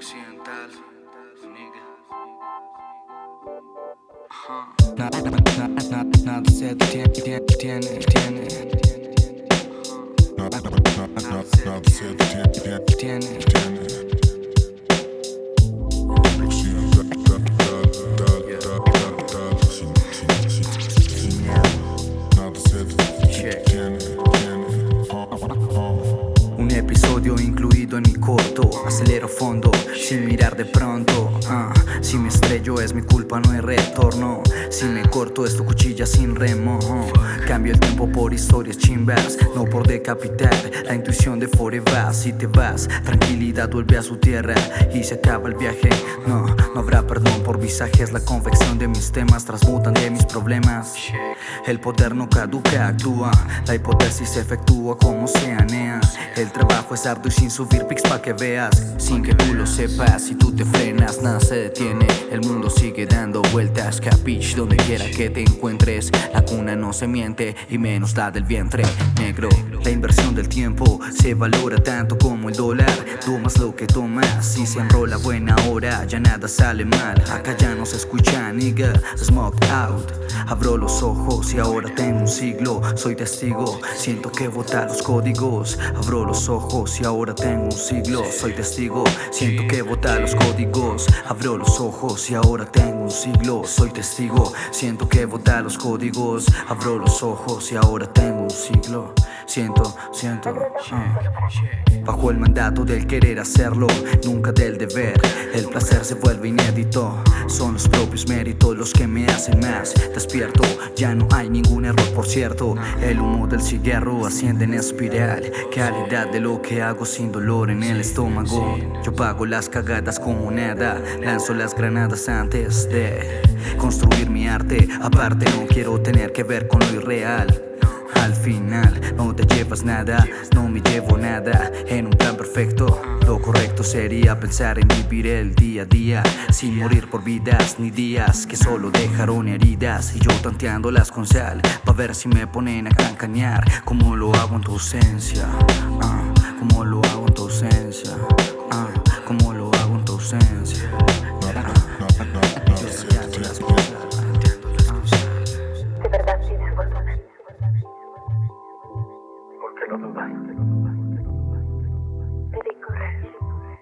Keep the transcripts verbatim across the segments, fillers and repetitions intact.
Occidental, nigga. Ajá. Nada, nada, nada, nada se detiene, tiene, tiene, tiene. Nada, nada, nada, nada se detiene, tiene, tiene. Un episodio incluido en mi corto. Acelero fondo sin mirar de pronto. uh, Si me estrello es mi culpa, no hay retorno. Si me corto es tu cuchilla sin remo. uh, Cambio el tiempo por historias chimbas, no por decapitar la intuición de forever. Si te vas, tranquilidad vuelve a su tierra y se acaba el viaje. No, no habrá perdón por visajes. La confección de mis temas transmutan de mis problemas. El poder no caduca, actúa. La hipótesis se efectúa como se anea. El trabajo es arduo y sin subir pics pa' que veas. Sin que tú lo sepas, si tú te frenas, nada se detiene. El mundo sigue dando vueltas, capich, donde quiera que te encuentres. La cuna no se miente, y menos la del vientre negro. La inversión del tiempo se valora tanto como el dólar. Tomas lo que tomas, si se enrola buena hora, ya nada sale mal. Acá ya no se escucha, nigga, smoked out. Abro los ojos y ahora tengo un siglo. Soy testigo, siento que bota los códigos. Abro los ojos y ahora tengo un siglo. Soy testigo, siento que bota los códigos. Abro los ojos y ahora tengo un siglo. Soy testigo, siento que bota los códigos. Abro los ojos y ahora tengo un siglo. Siento, siento uh. Bajo el mandato del querer hacerlo, nunca del deber. El placer se vuelve inédito. Son los propios méritos los que me hacen más despierto. Ya no hay ningún error, por cierto. El humo del cigarro asciende en espiral. Calidad de lo que hago sin dolor en el estómago. Yo pago las cagadas como nada. Lanzo las granadas antes de construir mi arte. Aparte no quiero tener que ver con lo irreal. Al final no te llevas nada, no me llevo nada. En un plan perfecto, lo correcto sería pensar en vivir el día a día, sin morir por vidas ni días que solo dejaron heridas. Y yo tanteándolas con sal, pa' ver si me ponen a cancañar. Como lo hago en tu ausencia, uh, como lo hago en tu ausencia, uh, como lo hago en tu ausencia. De verdad tienes fortuna. ¿Por qué lo dudas? Te vi correr.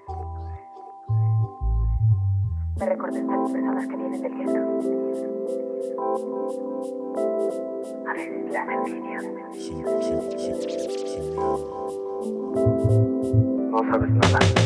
Me recordaste a las personas que vienen del gueto. A veces las envidias. No sabes nada.